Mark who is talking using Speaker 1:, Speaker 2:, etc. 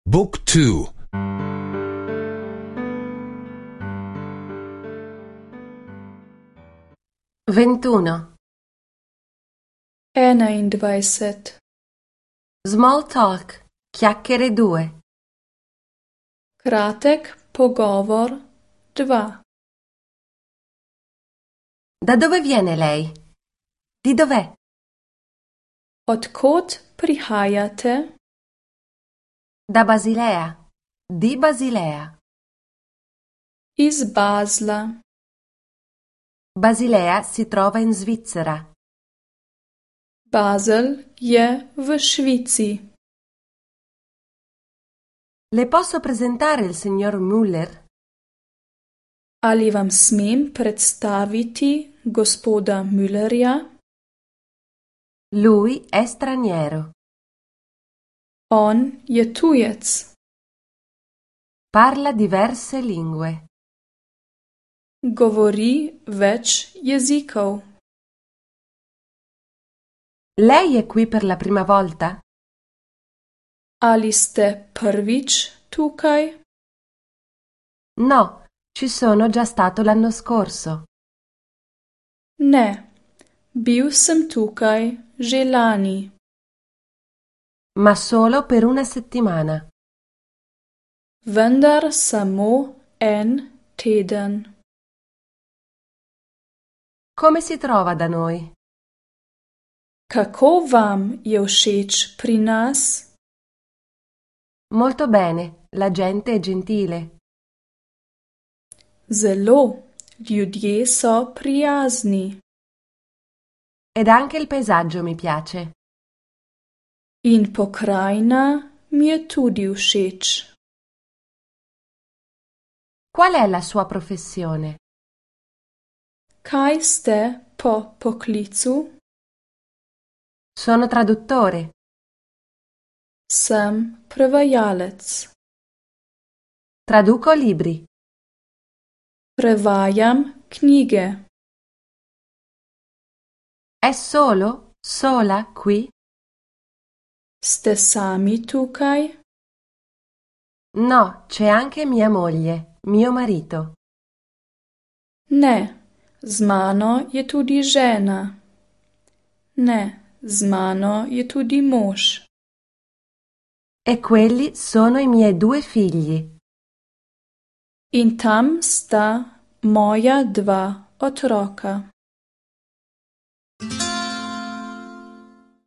Speaker 1: Book 2.
Speaker 2: 21.
Speaker 3: 21.
Speaker 2: Small talk, chiacchiere 2.
Speaker 3: Kratek pogovor 2.
Speaker 2: Da dove viene lei? Di dov'è?
Speaker 3: Od kod prihajate?
Speaker 2: Da Basilea. Di Basilea.
Speaker 3: Iz Basla.
Speaker 2: Basilea si trova in Svizzera.
Speaker 3: Basel je v Švici.
Speaker 2: Le posso presentare il signor Müller?
Speaker 3: Ali vam smem predstaviti gospoda Müllerja?
Speaker 2: Lui è straniero.
Speaker 3: On je tujec.
Speaker 2: Parla diverse lingue.
Speaker 3: Govori več jezikov.
Speaker 2: Lei è qui per la prima volta?
Speaker 3: Ali ste prvič tukaj?
Speaker 2: No, ci sono già stato l'anno scorso.
Speaker 3: Ne, bil sem tukaj že lani.
Speaker 2: Ma solo per una settimana.
Speaker 3: Vendar samo en teden.
Speaker 2: Come si trova da noi?
Speaker 3: Kako vam je všeč pri nas?
Speaker 2: Molto bene, la gente è gentile.
Speaker 3: Zelo, ljudje so prijazni.
Speaker 2: Ed anche il paesaggio mi piace.
Speaker 3: In pokrajina mi je tudi všeč.
Speaker 2: Qual è la sua professione?
Speaker 3: Kaj ste po poklicu?
Speaker 2: Sono traduttore.
Speaker 3: Sem prevajalec.
Speaker 2: Traduco libri.
Speaker 3: Prevajam knjige.
Speaker 2: È sola qui?
Speaker 3: Ste sami tukaj?
Speaker 2: No, c'è anche mia moglie, mio marito.
Speaker 3: Ne, z mano je tudi žena. Ne, z mano je tudi mož.
Speaker 2: E quelli sono i miei 2 figli.
Speaker 3: In tam sta moja 2 otroka.